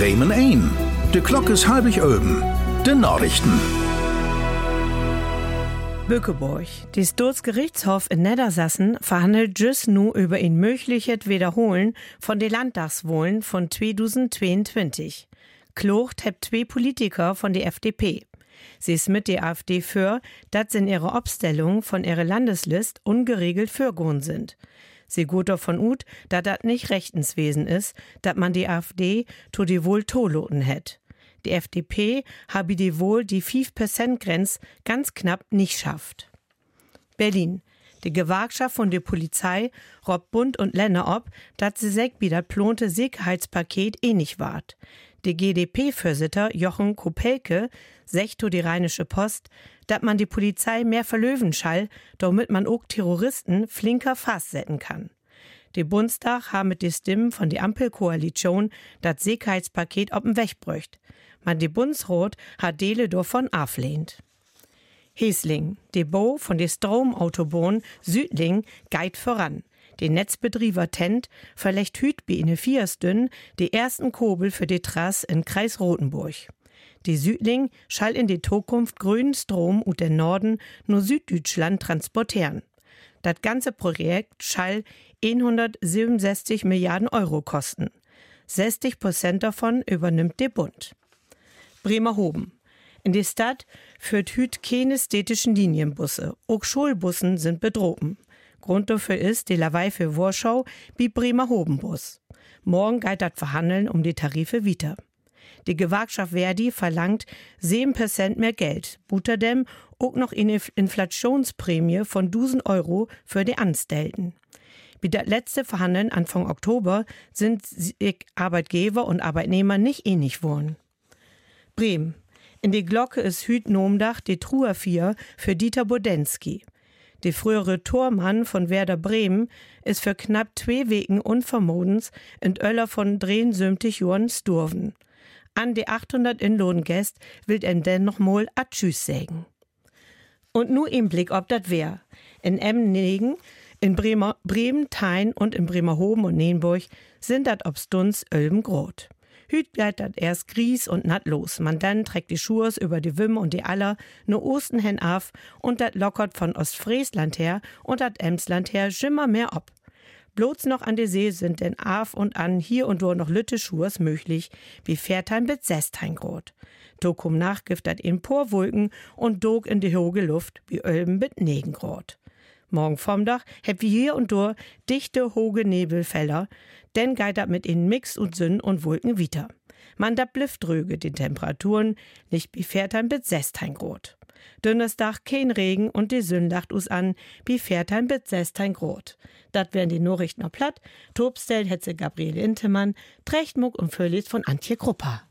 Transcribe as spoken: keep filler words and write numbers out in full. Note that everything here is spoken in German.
Bremen ein. De Glock is halbig öben. De Nachrichten. Bückeburg. Die Sturzgerichtshof in Niedersachsen verhandelt just nu über ein mögliches Wiederholen von den Landtagswahlen von zweitausendzweiundzwanzig. Klocht hebt zwei Politiker von der F D P. Sie ist mit der AfD für, dass sie in ihrer Abstellung von ihrer Landeslist ungeregelt fürgehen sind. Sie geht davon ut, dass das nicht rechtenswesen ist, dass man die AfD to die wohl toloten hätt. Die F D P habe die wohl die fünf Prozent Grenze ganz knapp nicht schafft. Berlin. Die Gewerkschaft von der Polizei robt Bund und Länder ab, dass sie sich wie das plante Sicherheitspaket eh nicht wart. Der G D P-Vorsitter Jochen Kopelke sagt zu die Rheinische Post, dass man die Polizei mehr verlöwen schall, damit man auch Terroristen flinker festsetzen kann. Der Bundestag haben mit den Stimmen von der Ampelkoalition das Sicherheitspaket auf den Weg gebracht. Man die Bundesrat hat Dele davon ablehnt. Hesling. Der Bau von der Stromautobahn Südling geht voran. Der Netzbetrieber Tent verlegt hüt bi in Vierstünn die ersten Kobel für die Trasse in Kreis Rothenburg. Die Südling schall in die Zukunft grünen Strom und den Norden nur Süddeutschland transportieren. Das ganze Projekt schall hundertsiebenundsechzig Milliarden Euro kosten. sechzig Prozent davon übernimmt der Bund. Bremerhoven. In der Stadt führt hüt keine städtischen Linienbusse. Auch Schulbussen sind bedrohen. Grund dafür ist die Lawei für Warschau wie Bremerhoven-Bus. Morgen geht das Verhandeln um die Tarife weiter. Die Gewerkschaft Verdi verlangt sieben Prozent mehr Geld. Butterdem auch noch eine Inflationsprämie von tausend Euro für die Anstellten. Wie das letzte Verhandeln Anfang Oktober sind Arbeitgeber und Arbeitnehmer nicht ähnlich worden. Bremen. In die Glocke ist hüt Nomdach die Truher vier für Dieter Bodensky. Der frühere Tormann von Werder Bremen ist für knapp zwei Wegen unvermodens in Öller von dreiundsiebenzig Jahren sturven. An die achthundert Inlohngäst will en denn noch mal a Tschüss sägen. Und nur im Blick ob dat wär. In Emnegen, in Bremer, Bremen, Tein und in Bremerhoven und Nienburg sind dat obstuns Ölbengrot. Hüt geht dat erst gries und natt los. Man dann trägt die Schuhrs über die Wümme und die Aller ne Osten hen af und dat lockert von Ostfriesland her und dat Emsland her schimmer mehr ab. Bloß noch an der See sind denn af und an hier und dort noch lütte Schuhrs möglich, wie Fährtein mit Sesthein grot. Dokum nachgift dat in Porwolken und dog in die hoge Luft, wie Ölben mit Negen grot. Morgen Vormittag heb wir hier und dort dichte, hoge Nebelfelder, denn geht dat mit in Mix und Sünn und Wolken wieder. Man dat blifft dröge die Temperaturen, nicht wie Fährtein mit Sesthein grot. Donnerstag kein Regen und die Sünn lacht us an, wie Fährtein mit Sesthein grot. Dat wären die Nachrichten noch platt. Tobstel hetze Gabriele Intemann, Trechtmuck und Völlis von Antje Kruppa.